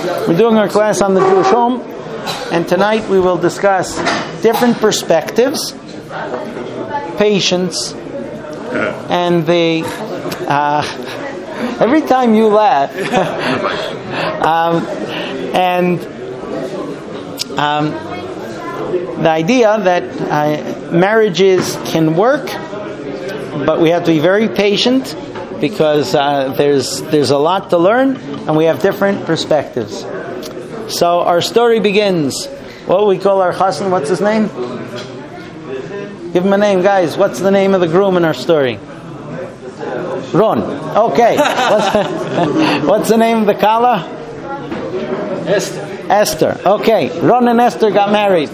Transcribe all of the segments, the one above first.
We're doing our class on the Jewish home, and tonight we will discuss different perspectives, patience, and the every time you laugh, the idea that marriages can work, but we have to be very patient because there's a lot to learn, and we have different perspectives. So our story begins. What we call our chassan? What's his name? Give him a name, guys. What's the name of the groom in our story? Ron. Okay. What's the name of the kala? Esther. Okay. Ron and Esther got married.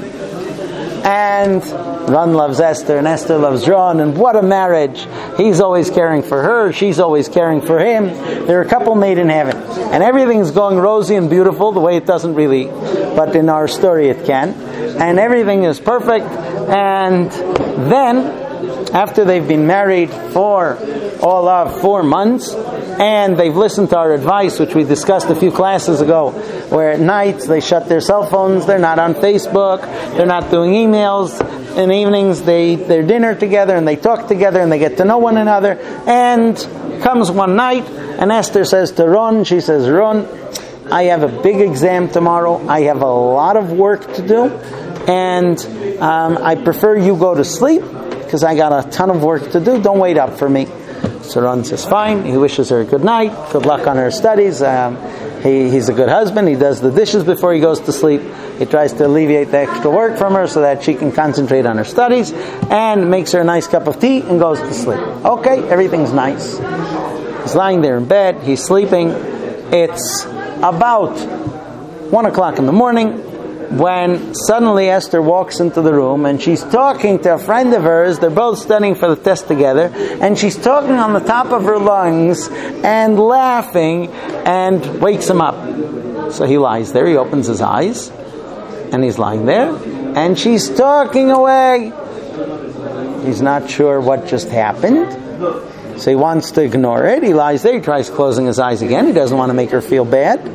And Ron loves Esther and Esther loves Ron, and what a marriage. He's always caring for her, she's always caring for him. They're a couple made in heaven. And everything's going rosy and beautiful, the way it doesn't really, but in our story it can. And everything is perfect. And then, after they've been married for all of 4 months, and they've listened to our advice, which we discussed a few classes ago, where at night they shut their cell phones, they're not on Facebook, they're not doing emails. In the evenings, they're dinner together, and they talk together, and they get to know one another. And comes one night, and Esther says to Ron, she says, Ron, I have a big exam tomorrow, I have a lot of work to do, and I prefer you go to sleep, because I got a ton of work to do, don't wait up for me. So Ron says fine. He wishes her good night, good luck on her studies. He's a good husband. He does the dishes before he goes to sleep. He tries to alleviate the extra work from her so that she can concentrate on her studies, and makes her a nice cup of tea and goes to sleep. Okay, everything's nice. He's lying there in bed. He's sleeping. It's about 1 o'clock in the morning when suddenly Esther walks into the room, and she's talking to a friend of hers. They're both studying for the test together, and she's talking on the top of her lungs and laughing, and wakes him up. So he lies there, he opens his eyes, and he's lying there, and she's talking away. He's not sure what just happened, so he wants to ignore it. He lies there, he tries closing his eyes again. He doesn't want to make her feel bad.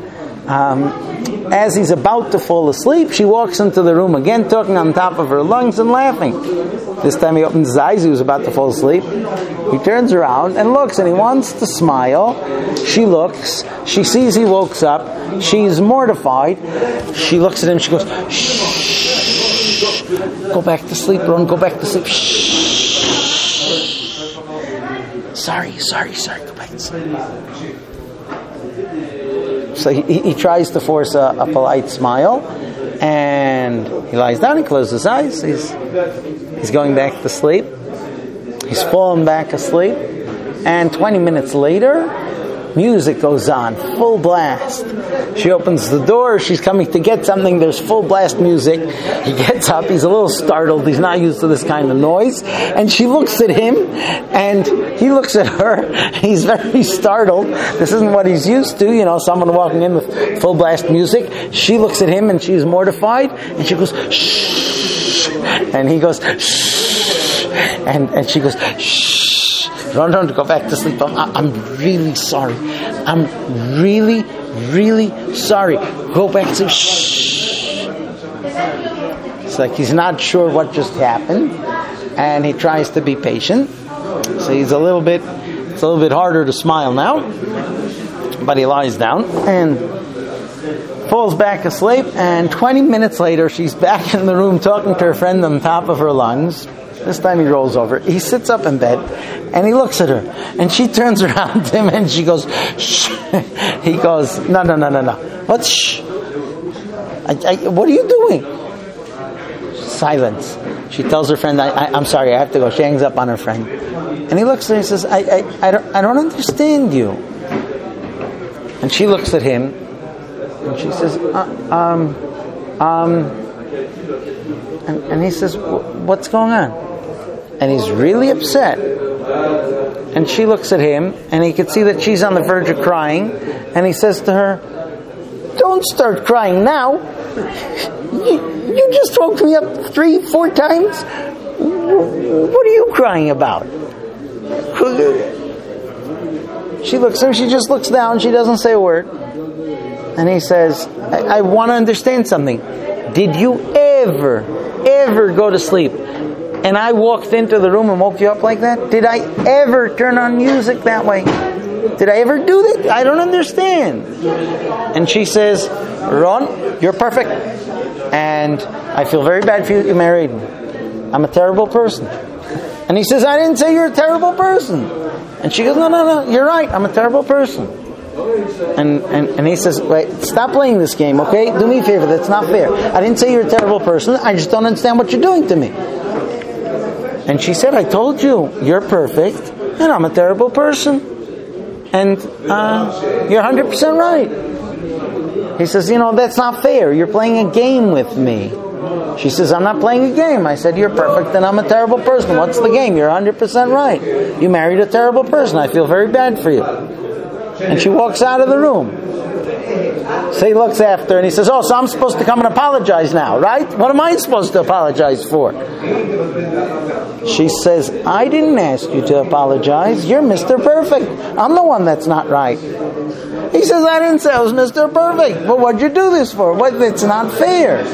As he's about to fall asleep, she walks into the room again, talking on top of her lungs and laughing. This time he opens his eyes, he was about to fall asleep. He turns around and looks, and he wants to smile. She looks, she sees he woke up, she's mortified. She looks at him, she goes, shh, go back to sleep, Ron, go back to sleep, shh. Sorry, go back to sleep. So he tries to force a polite smile, and he lies down, he closes his eyes, he's going back to sleep. He's fallen back asleep, and 20 minutes later, music goes on, full blast. She opens the door, she's coming to get something, there's full blast music. He gets up, he's a little startled, he's not used to this kind of noise, and she looks at him, and he looks at her, he's very startled. This isn't what he's used to, someone walking in with full blast music. She looks at him, and she's mortified, and she goes, shh, and he goes, shh, and she goes, shh. Ron, go back to sleep. I'm really sorry. I'm really, really sorry. Go back to sleep. Shh. It's like he's not sure what just happened, and he tries to be patient. So it's a little bit harder to smile now. But he lies down and falls back asleep, and 20 minutes later she's back in the room talking to her friend on top of her lungs. This time he rolls over. He sits up in bed, and he looks at her, and she turns around to him, and she goes, shh. He goes, no. What? Shh. What are you doing? Silence. She tells her friend, I'm sorry, I have to go. She hangs up on her friend. And he looks at her and says, I don't understand you. And she looks at him, and she says, and he says, what's going on? And he's really upset. And she looks at him, and he can see that she's on the verge of crying. And he says to her, don't start crying now. You just woke me up 3-4 times. What are you crying about? She looks at him, she just looks down, she doesn't say a word. And he says, I want to understand something. Did you ever go to sleep and I walked into the room and woke you up like that? Did I ever turn on music that way? Did I ever do that? I don't understand. And she says, Ron, you're perfect. And I feel very bad for you. You married me. I'm a terrible person. And he says, I didn't say you're a terrible person. And she goes, no, you're right. I'm a terrible person. And he says, wait, stop playing this game, okay? Do me a favor. That's not fair. I didn't say you're a terrible person. I just don't understand what you're doing to me. And she said, I told you, you're perfect, and I'm a terrible person. And you're 100% right. He says, that's not fair. You're playing a game with me. She says, I'm not playing a game. I said, you're perfect and I'm a terrible person. What's the game? You're 100% right. You married a terrible person. I feel very bad for you. And she walks out of the room. So he looks after her and he says, so I'm supposed to come and apologize now, right? What am I supposed to apologize for? She says, I didn't ask you to apologize. You're Mr. Perfect. I'm the one that's not right. He says, I didn't say I was Mr. Perfect. But what'd you do this for? It's not fair.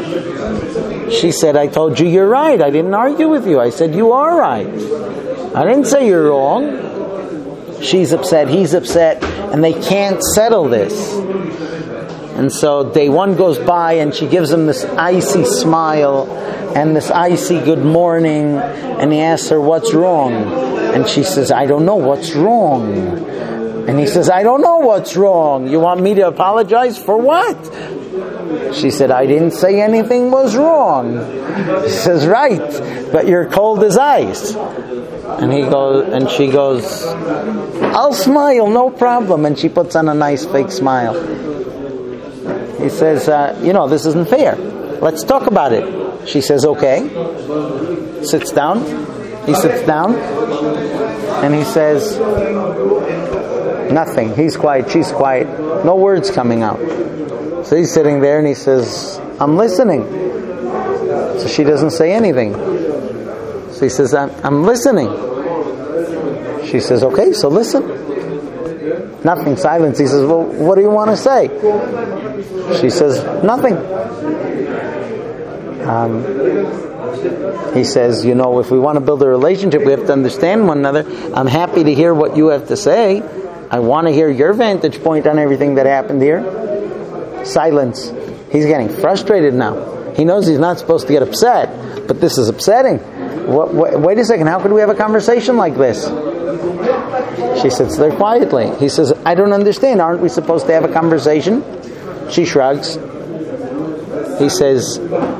She said, I told you you're right. I didn't argue with you. I said, you are right. I didn't say you're wrong. She's upset, he's upset, and they can't settle this. And so day one goes by and she gives him this icy smile and this icy good morning, and he asks her, what's wrong? And she says, I don't know what's wrong. And he says, I don't know what's wrong. You want me to apologize for what? She said, I didn't say anything was wrong. He says, right, but you're cold as ice. And she goes, I'll smile, no problem. And she puts on a nice fake smile. He says, this isn't fair. Let's talk about it. She says, okay. Sits down. He sits down. And he says, nothing. He's quiet, she's quiet. No words coming out. So he's sitting there and he says, I'm listening. So she doesn't say anything. So he says, I'm listening. She says, okay, so listen. Nothing, silence. He says, well, what do you want to say? She says, nothing. He says, if we want to build a relationship, we have to understand one another. I'm happy to hear what you have to say. I want to hear your vantage point on everything that happened here. Silence. He's getting frustrated now. He knows he's not supposed to get upset, but this is upsetting. Wait a second, how could we have a conversation like this? She sits there quietly. He says, I don't understand. Aren't we supposed to have a conversation? She shrugs. He says,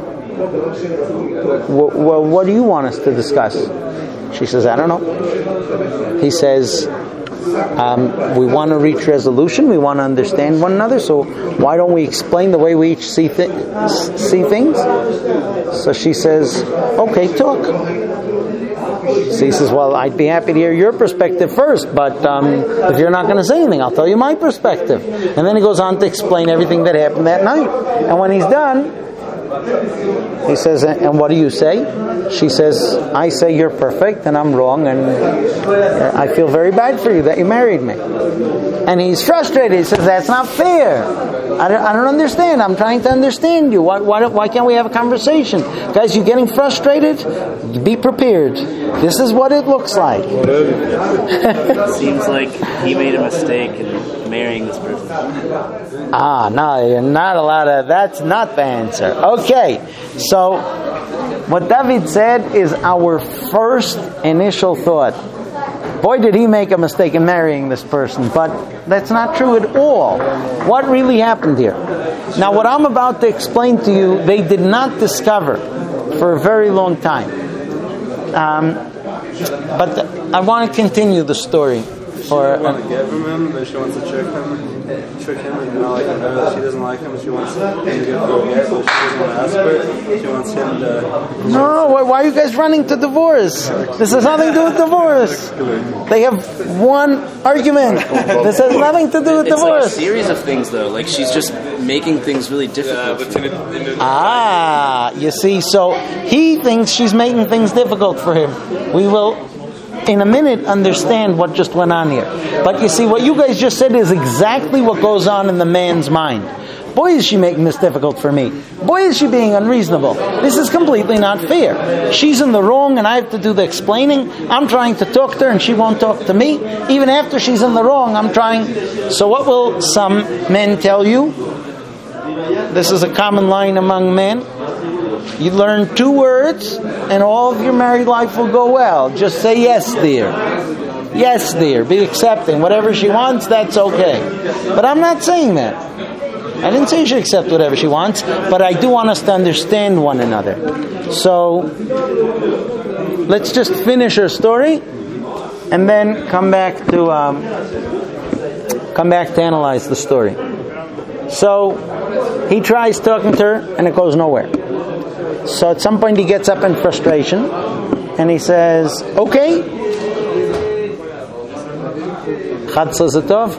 well, what do you want us to discuss? She says, I don't know. He says, we want to reach resolution. We want to understand one another. So why don't we explain the way we each see things? So she says, okay, talk. So he says, well, I'd be happy to hear your perspective first, but if you're not going to say anything, I'll tell you my perspective. And then he goes on to explain everything that happened that night. And when he's done, he says, and what do you say? She says, I say you're perfect and I'm wrong, and I feel very bad for you that you married me. And he's frustrated. He says, that's not fair. I don't understand. I'm trying to understand you. Why can't we have a conversation? Guys, you getting frustrated? Be prepared. This is what it looks like. It seems like he made a mistake in marrying this person. No, you're not allowed to. That's not the answer. Okay, so what David said is our first initial thought. Boy, did he make a mistake in marrying this person. But that's not true at all. What really happened here? Now, what I'm about to explain to you, they did not discover for a very long time. But I want to continue the story. She doesn't want to get from him, but she wants to trick him and not like him. She doesn't like him, she wants him to get but she doesn't want to ask for it. She wants him to... No, why are you guys running to divorce? This has nothing to do with divorce. They have one argument. This has nothing to do with divorce. It's like a series of things, though. Like, she's just making things really difficult. You see, so he thinks she's making things difficult for him. We will in a minute understand what just went on here. But you see, what you guys just said is exactly what goes on in the man's mind. Boy, is she making this difficult for me. Boy, is she being unreasonable. This is completely not fair. She's in the wrong and I have to do the explaining. I'm trying to talk to her and she won't talk to me. Even after she's in the wrong, I'm trying. So what will some men tell you? This is a common line among men. You learn 2 words and all of your married life will go well. Just say yes, dear. Yes, dear. Be accepting. Whatever she wants, that's okay. But I'm not saying that. I didn't say you should accept whatever she wants, but I do want us to understand one another. So, let's just finish her story, and then come back to analyze the story. So, he tries talking to her, and it goes nowhere. So at some point he gets up in frustration, and he says, "Okay." Chatzah זה טוב?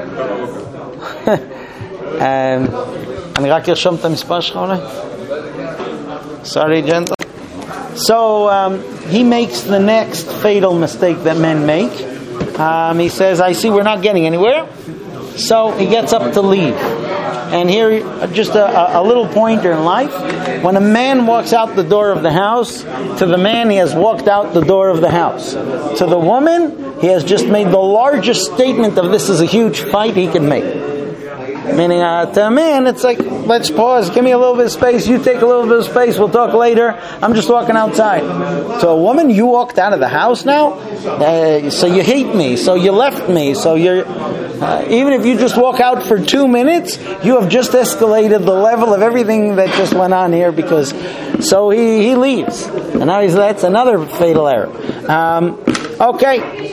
אני רק ארשום את המספר שלך אולי? Sorry, gentle. So he makes the next fatal mistake that men make. He says, "I see we're not getting anywhere." So he gets up to leave. And here, just a little pointer in life. When a man walks out the door of the house, to the man, he has walked out the door of the house. To the woman, he has just made the largest statement of this is a huge fight he can make. Meaning, to a man, it's like, let's pause, give me a little bit of space, you take a little bit of space, we'll talk later, I'm just walking outside. To a woman, you walked out of the house now, so you hate me, so you left me, so you're... even if you just walk out for 2 minutes, you have just escalated the level of everything that just went on here, because... So he leaves. And now that's another fatal error. Okay.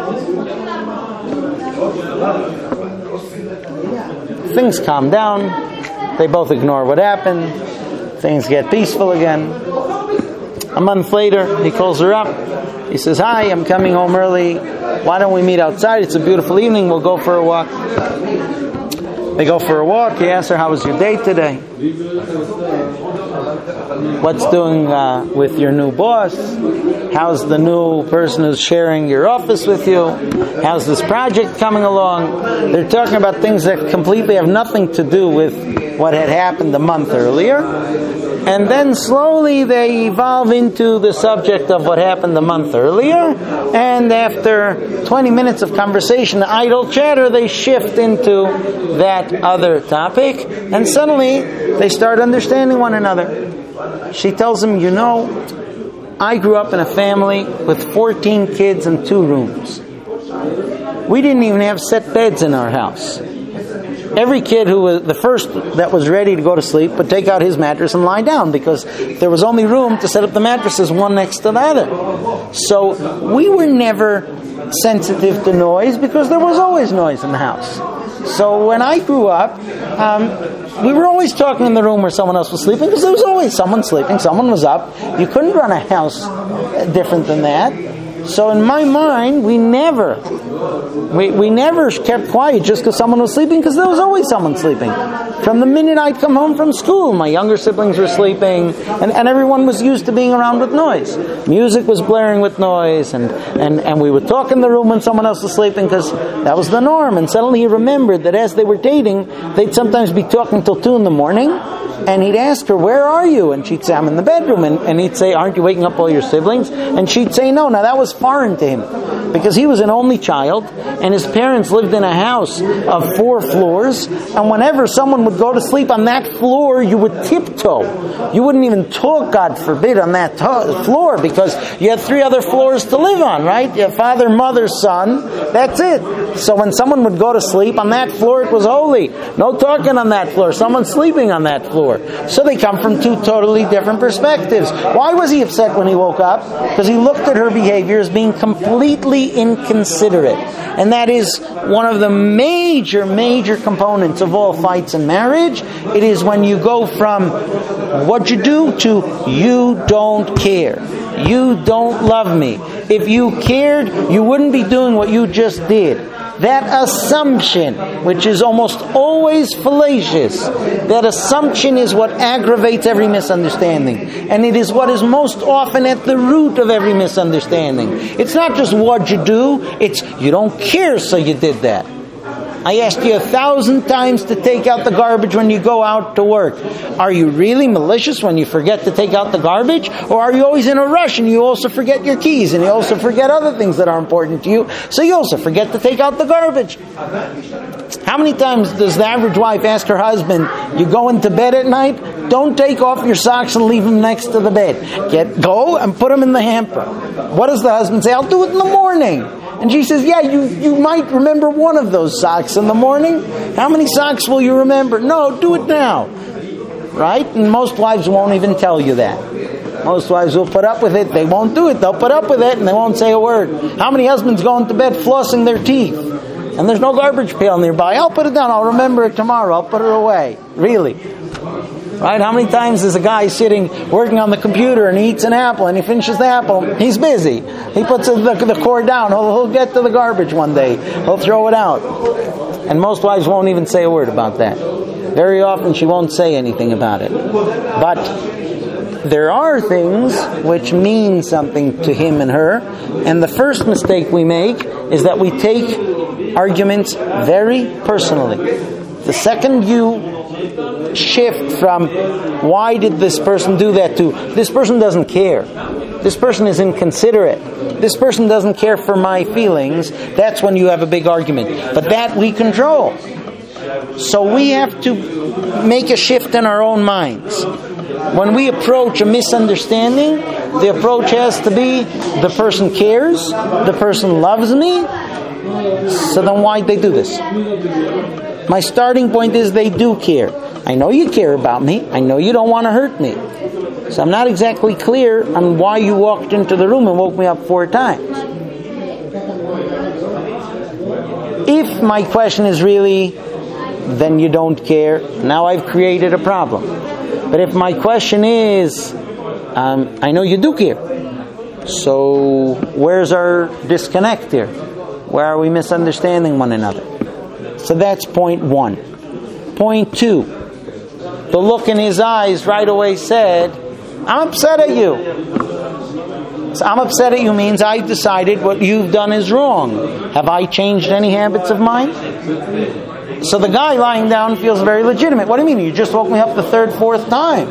Things calm down. They both ignore what happened. Things get peaceful again. A month later, he calls her up. He says, "Hi, I'm coming home early. Why don't we meet outside? It's a beautiful evening. We'll go for a walk." They go for a walk. He asks her, "How was your date today? What's doing with your new boss? How's the new person who's sharing your office with you? How's this project coming along?" They're talking about things that completely have nothing to do with what had happened a month earlier. And then slowly they evolve into the subject of what happened a month earlier. And after 20 minutes of conversation, idle chatter, they shift into that other topic. And suddenly they start understanding one another. She tells him, "You know, I grew up in a family with 14 kids and 2 rooms. We didn't even have set beds in our house. Every kid who was the first that was ready to go to sleep would take out his mattress and lie down because there was only room to set up the mattresses one next to the other. So we were never sensitive to noise because there was always noise in the house. So when I grew up, we were always talking in the room where someone else was sleeping because there was always someone sleeping, someone was up. You couldn't run a house different than that. So in my mind, we never kept quiet just because someone was sleeping, because there was always someone sleeping. From the minute I'd come home from school, my younger siblings were sleeping, and everyone was used to being around with noise. Music was blaring with noise, and we would talk in the room when someone else was sleeping because that was the norm. And suddenly he remembered that as they were dating, they'd sometimes be talking till 2 a.m, and he'd ask her, "Where are you?" And she'd say, "I'm in the bedroom." And he'd say, "Aren't you waking up all your siblings?" And she'd say, "No." Now that was foreign to him because he was an only child and his parents lived in a house of 4 floors, and whenever someone would go to sleep on that floor, you would tiptoe. You wouldn't even talk, God forbid, on that floor because you had 3 other floors to live on, right? You have father, mother, son. That's it. So when someone would go to sleep on that floor, it was holy. No talking on that floor. Someone's sleeping on that floor. So they come from 2 totally different perspectives. Why was he upset when he woke up? Because he looked at her behavior as being completely inconsiderate. And that is one of the major components of all fights in marriage. It is when you go from what you do to you don't care. You don't love me. If you cared, you wouldn't be doing what you just did. that assumption, which is almost always fallacious, that assumption is what aggravates every misunderstanding. And it is what is most often at the root of every misunderstanding. It's not just what you do, it's you don't care, so you did that. I asked you 1,000 times to take out the garbage when you go out to work. Are you really malicious when you forget to take out the garbage? Or are you always in a rush and you also forget your keys and you also forget other things that are important to you, so you also forget to take out the garbage? How many times does the average wife ask her husband, you go into bed at night, don't take off your socks and leave them next to the bed. Go and put them in the hamper. What does the husband say? I'll do it in the morning. And she says, yeah, you might remember one of those socks in the morning. How many socks will you remember? No, do it now. Right? And most wives won't even tell you that. Most wives will put up with it. They won't do it. They'll put up with it and they won't say a word. How many husbands go into bed flossing their teeth? And there's no garbage pail nearby. I'll put it down. I'll remember it tomorrow. I'll put it away. Really. Right? How many times is a guy sitting, working on the computer, and he eats an apple, and he finishes the apple, he's busy. He puts the cord down. He'll get to the garbage one day. He'll throw it out. And most wives won't even say a word about that. Very often she won't say anything about it. But there are things which mean something to him and her. And the first mistake we make is that we take arguments very personally. The second you shift from why did this person do that to this person doesn't care, this person is inconsiderate, this person doesn't care for my feelings, that's when you have a big argument. But that we control. So we have to make a shift in our own minds. When we approach a misunderstanding, the approach has to be the person cares, the person loves me, so then why'd they do this? My starting point is they do care. I know you care about me. I know you don't want to hurt me. So I'm not exactly clear on why you walked into the room and woke me up 4 times. If my question is really, then you don't care, now I've created a problem. But if my question is, I know you do care. So where's our disconnect here? Where are we misunderstanding one another? So that's point 1. Point 2. The look in his eyes right away said, I'm upset at you. So I'm upset at you means I decided what you've done is wrong. Have I changed any habits of mine? So the guy lying down feels very legitimate. What do you mean? You just woke me up the 3rd, 4th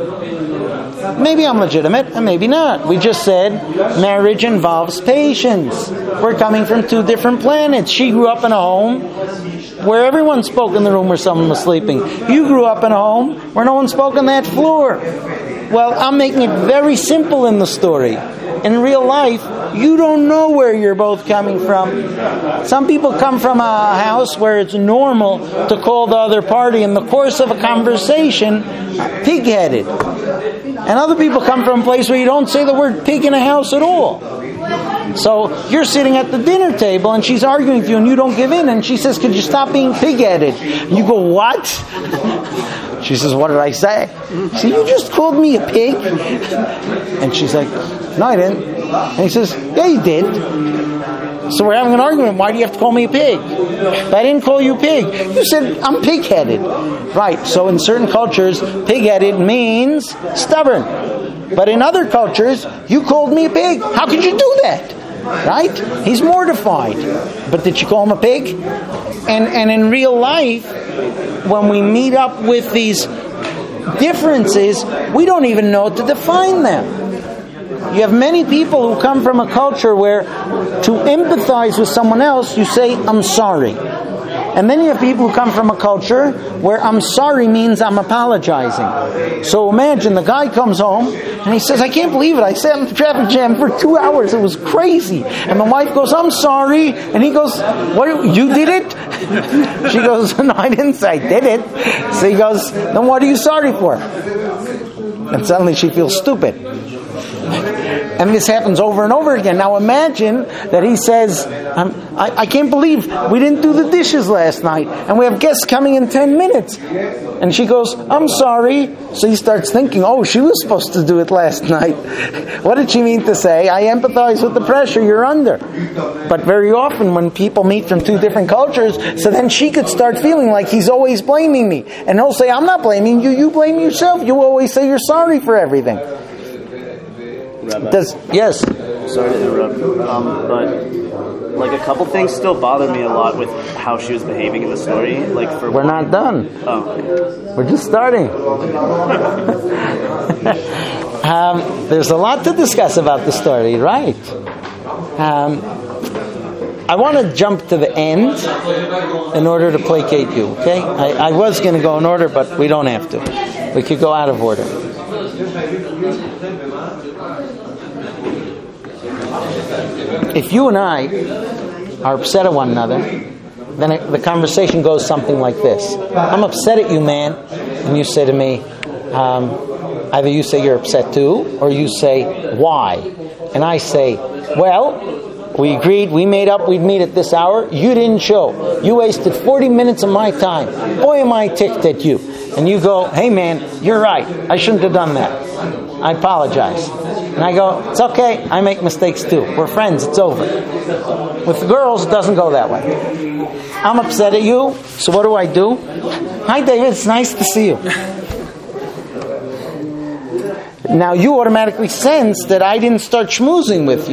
time. Maybe I'm legitimate and maybe not. We just said marriage involves patience. We're coming from 2 different planets. She grew up in a home where everyone spoke in the room where someone was sleeping. You grew up in a home where no one spoke on that floor. Well, I'm making it very simple in the story. In real life, you don't know where you're both coming from. Some people come from a house where it's normal to call the other party in the course of a conversation pig-headed. And other people come from a place where you don't say the word pig in a house at all. So you're sitting at the dinner table and she's arguing with you and you don't give in, and she says, could you stop being pig-headed? You go, what? She says, what did I say? So you just called me a pig? And she's like, no, I didn't. And he says, yeah, you did. So we're having an argument. Why do you have to call me a pig? But I didn't call you pig. You said I'm pig-headed. Right, so in certain cultures, pig-headed means stubborn. But in other cultures, you called me a pig. How could you do that? Right? He's mortified. But did you call him a pig? And in real life, when we meet up with these differences, we don't even know to define them. You have many people who come from a culture where to empathize with someone else, you say, I'm sorry. And then you have people who come from a culture where I'm sorry means I'm apologizing. So imagine the guy comes home and he says, I can't believe it. I sat in the traffic jam for 2 hours. It was crazy. And the wife goes, I'm sorry. And he goes, what? You did it? She goes, no, I didn't say I did it. So he goes, then what are you sorry for? And suddenly she feels stupid. And this happens over and over again. Now imagine that he says, I can't believe we didn't do the dishes last night, and we have guests coming in 10 minutes. And she goes, I'm sorry. So he starts thinking, oh, she was supposed to do it last night. What did she mean to say? I empathize with the pressure you're under. But very often when people meet from two different cultures, so then she could start feeling like he's always blaming me. And he'll say, I'm not blaming you, you blame yourself. You always say you're sorry for everything. Rabbi. Yes? Sorry to interrupt, but like a couple things still bother me a lot with how she was behaving in the story. Like We're not done. Oh. We're just starting. There's a lot to discuss about the story, right? I want to jump to the end in order to placate you, okay? I was going to go in order, but we don't have to. We could go out of order. If you and I are upset at one another, then the conversation goes something like this. I'm upset at you, man. And you say to me, either you say you're upset too, or you say, why? And I say, well, we agreed, we made up, we'd meet at this hour. You didn't show. You wasted 40 minutes of my time. Boy, am I ticked at you. And you go, hey man, you're right. I shouldn't have done that. I apologize. And I go, it's okay. I make mistakes too. We're friends. It's over. With the girls, it doesn't go that way. I'm upset at you. So what do? Hi, David. It's nice to see you. Now you automatically sense that I didn't start schmoozing with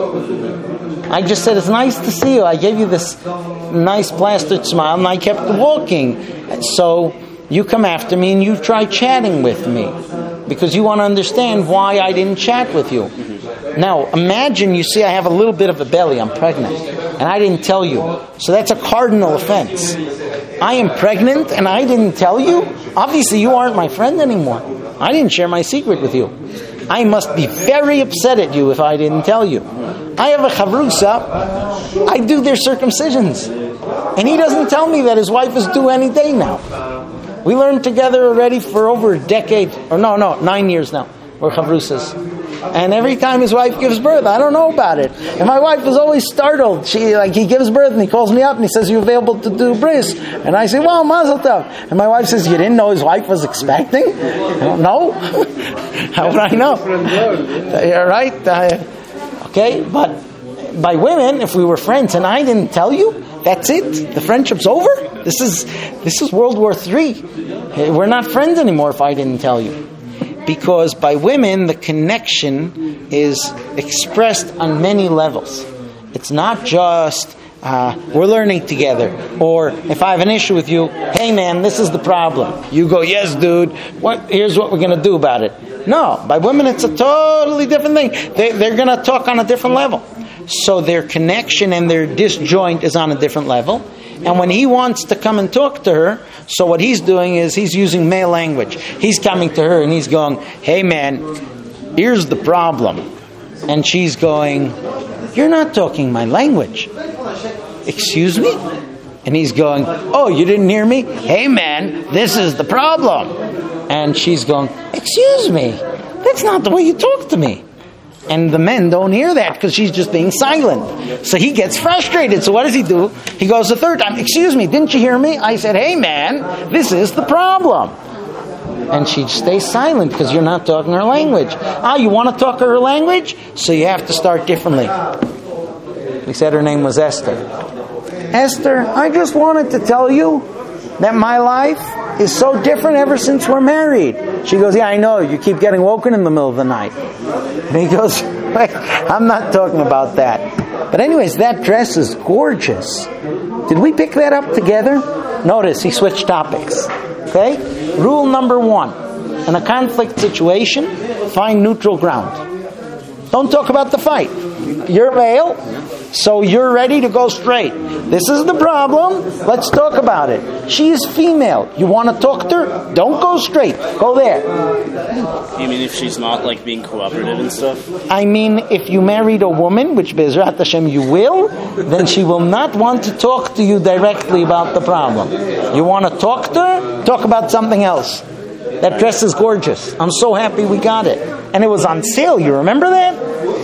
you. I just said, it's nice to see you. I gave you this nice plastered smile and I kept walking. So you come after me and you try chatting with me because you want to understand why I didn't chat with you. Now imagine, you see I have a little bit of a belly. I'm pregnant and I didn't tell you. So that's a cardinal offense. I am pregnant and I didn't tell you? Obviously you aren't my friend anymore. I didn't share my secret with you. I must be very upset at you if I didn't tell you. I have a chavrusa. I do their circumcisions. And he doesn't tell me that his wife is due any day now. We learned together already for over a decade. Or no, 9 years now. We're chavrusas. And every time his wife gives birth, I don't know about it. And my wife is always startled. He gives birth and he calls me up and he says, you available to do bris? And I say, well, mazel tov. And my wife says, you didn't know his wife was expecting? No. How would I know? You're right. Okay, but by women, if we were friends and I didn't tell you, that's it. The friendship's over. This is World War III. We're not friends anymore if I didn't tell you. Because by women, the connection is expressed on many levels. It's not just, we're learning together. Or if I have an issue with you, hey man, this is the problem. You go, yes dude, here's what we're going to do about it. No, by women it's a totally different thing. They're going to talk on a different level. So their connection and their disjoint is on a different level. And when he wants to come and talk to her, so what he's doing is he's using male language. He's coming to her and he's going, hey man, here's the problem. And she's going, you're not talking my language. Excuse me? And he's going, oh, you didn't hear me? Hey man, this is the problem. And she's going, excuse me, that's not the way you talk to me. And the men don't hear that because she's just being silent. So he gets frustrated. So what does he do? He goes the third time, excuse me, didn't you hear me? I said, hey man, this is the problem. And she stays silent because you're not talking her language. You want to talk her language? So you have to start differently. We said her name was Esther. Esther, I just wanted to tell you that my life is so different ever since we're married. She goes, yeah, I know. You keep getting woken in the middle of the night. And he goes, wait, I'm not talking about that. But anyways, that dress is gorgeous. Did we pick that up together? Notice he switched topics. Okay? Rule number 1. In a conflict situation, find neutral ground. Don't talk about the fight. You're male, so you're ready to go straight. This is the problem. Let's talk about it. She is female. You want to talk to her? Don't go straight. Go there. You mean if she's not like being cooperative and stuff? I mean, if you married a woman, which Bezrat Hashem you will, then she will not want to talk to you directly about the problem. You want to talk to her? Talk about something else. That dress is gorgeous. I'm so happy we got it. And it was on sale. You remember that?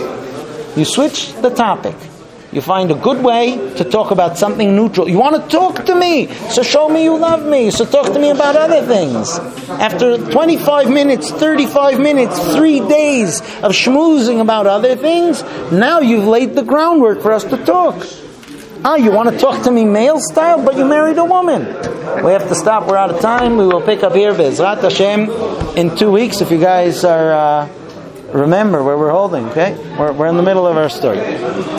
You switch the topic. You find a good way to talk about something neutral. You want to talk to me, so show me you love me. So talk to me about other things. After 25 minutes, 35 minutes, 3 days of schmoozing about other things, now you've laid the groundwork for us to talk. You want to talk to me male style, but you married a woman. We have to stop. We're out of time. We will pick up here, Be'ezrat Hashem, in 2 weeks. If you guys are remember where we're holding, okay? We're in the middle of our story.